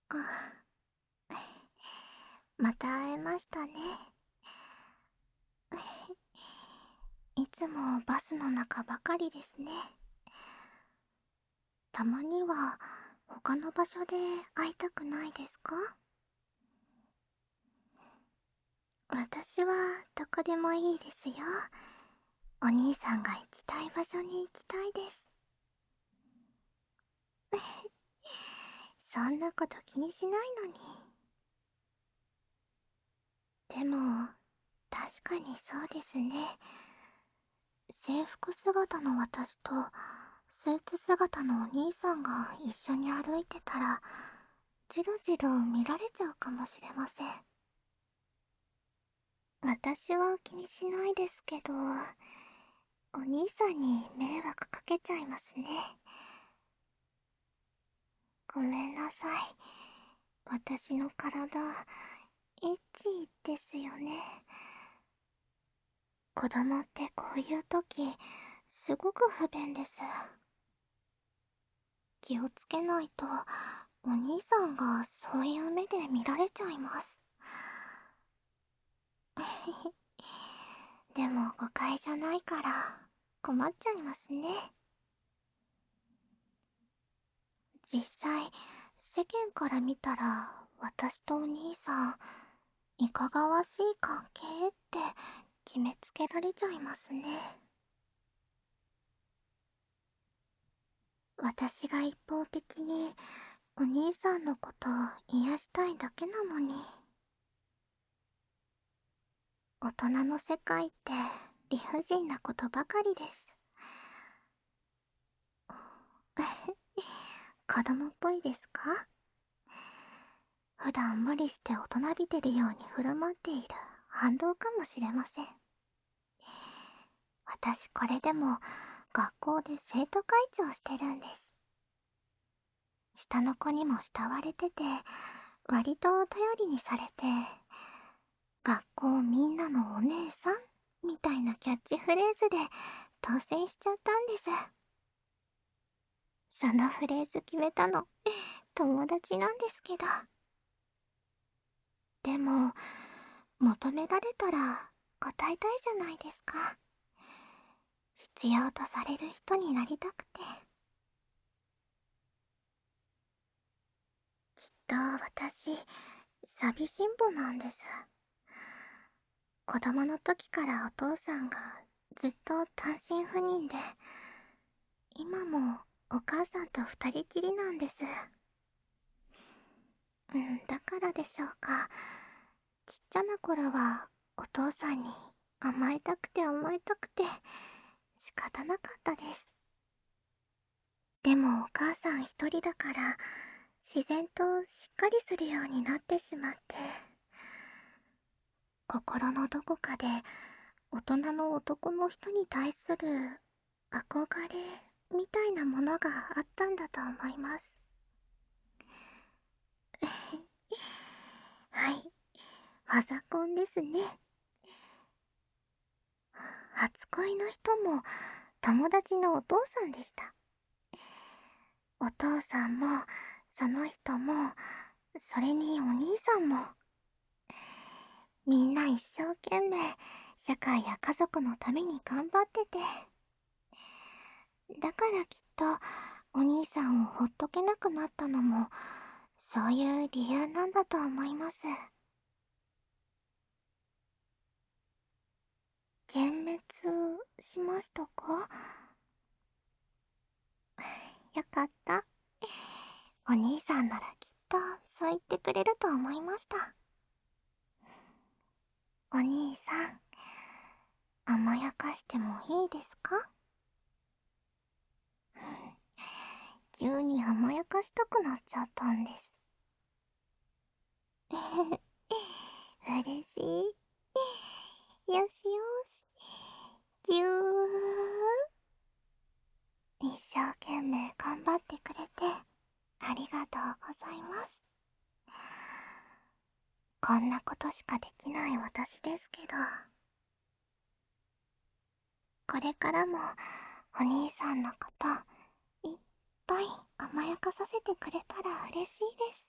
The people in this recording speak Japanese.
あ、また会えましたね。いつもバスの中ばかりですね。たまには他の場所で会いたくないですか？私はどこでもいいですよ。お兄さんが行きたい場所に行きたいです。そんなこと気にしないのに。でも、確かにそうですね。制服姿の私とスーツ姿のお兄さんが一緒に歩いてたら、じろじろ見られちゃうかもしれません。私は気にしないですけど、お兄さんに迷惑かけちゃいますね。ごめんなさい。私の体、エッチですよね。子供ってこういう時、すごく不便です。気をつけないと、お兄さんがそういう目で見られちゃいます。でも誤解じゃないから困っちゃいますね。実際、世間から見たら私とお兄さん、いかがわしい関係って決めつけられちゃいますね。私が一方的にお兄さんのことを癒したいだけなのに。大人の世界って理不尽なことばかりです。子供っぽいですか？普段無理して大人びてるように振る舞っている反動かもしれません。私これでも学校で生徒会長してるんです。下の子にも慕われてて、割と頼りにされて、学校みんなのお姉さんみたいなキャッチフレーズで当選しちゃったんです。そのフレーズ決めたの友達なんですけど。でも、求められたら答えたいじゃないですか。必要とされる人になりたくて。きっと私、寂しんぼなんです。子供の時からお父さんがずっと単身赴任で、今もお母さんと二人きりなんです。だからでしょうか。ちっちゃな頃はお父さんに甘えたくて甘えたくて仕方なかったです。でもお母さん一人だから自然としっかりするようになってしまって、心のどこかで大人の男の人に対する憧れみたいなものがあったんだと思います。はい、ファザコンですね。初恋の人も友達のお父さんでした。お父さんもその人も、それにお兄さんも、みんな一生懸命社会や家族のために頑張ってて、だからきっとお兄さんをほっとけなくなったのもそういう理由なんだと思います。幻滅しましたか？よかった。お兄さんならきっとそう言ってくれると思いました。お兄さん、甘やかしてもいいですか？急に甘やかしたくなっちゃったんです。嬉しい。よしよし。ぎゅー。一生懸命頑張ってくれてありがとうございます。こんなことしかできない私ですけど、これからもお兄さんのこといっぱい甘やかさせてくれたら嬉しいです。